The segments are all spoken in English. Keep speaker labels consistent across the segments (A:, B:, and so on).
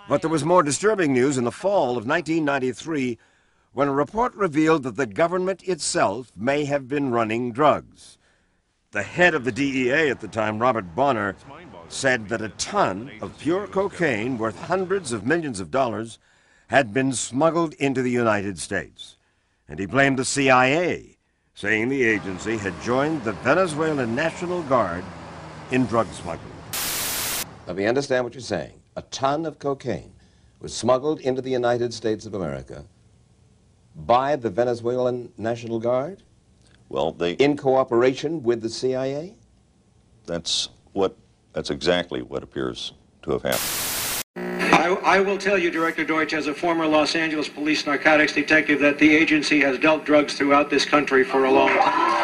A: But there was more disturbing news in the fall of 1993 when a report revealed that the government itself may have been running drugs. The head of the DEA at the time, Robert Bonner, said that a ton of pure cocaine worth hundreds of millions of dollars had been smuggled into the United States. And he blamed the CIA, saying the agency had joined the Venezuelan National Guard in drug smuggling. Let me understand what you're saying. A ton of cocaine was smuggled into the United States of America by the Venezuelan National Guard?
B: Well,
A: in cooperation with the CIA?
B: That's exactly what appears to have happened.
C: I will tell you, Director Deutsch, as a former Los Angeles police narcotics detective, that the agency has dealt drugs throughout this country for a long time.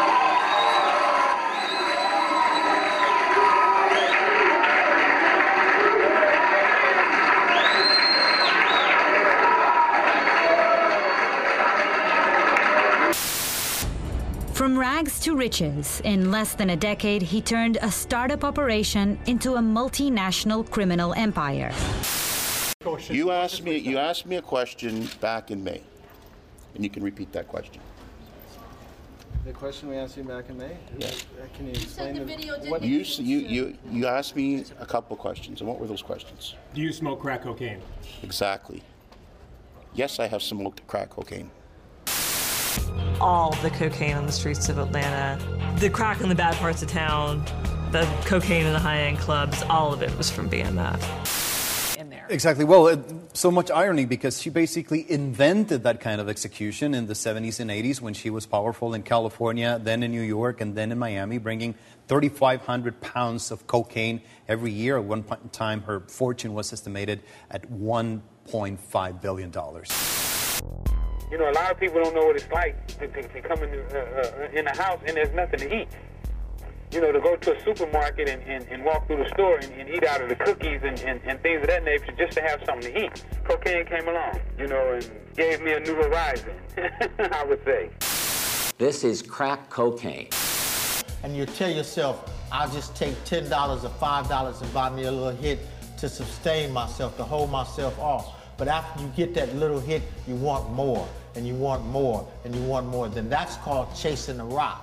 D: From rags to riches, in less than a decade, he turned a startup operation into a multinational criminal empire.
E: You asked me a question back in May, and you can repeat that question.
F: The question we asked you back in May?
E: Yes.
F: Can you explain
G: the video
F: what
E: You asked me a couple of questions, and what were those questions?
H: Do you smoke crack cocaine?
E: Exactly. Yes, I have smoked crack cocaine.
I: All the cocaine on the streets of Atlanta, the crack in the bad parts of town, the cocaine in the high-end clubs, all of it was from BMF.
G: In there.
J: Exactly. Well, so much irony because she basically invented that kind of execution in the 70s and 80s when she was powerful in California, then in New York, and then in Miami, bringing 3,500 pounds of cocaine every year. At one point in time, her fortune was estimated at $1.5 billion.
K: You know, a lot of people don't know what it's like to come in the house and there's nothing to eat. You know, to go to a supermarket and walk through the store and eat out of the cookies and things of that nature just to have something to eat. Cocaine came along, you know, and gave me a new horizon, I would say.
L: This is crack cocaine.
M: And you tell yourself, I'll just take $10 or $5 and buy me a little hit to sustain myself, to hold myself off. But after you get that little hit, you want more, and you want more, and you want more. Then that's called chasing a rock.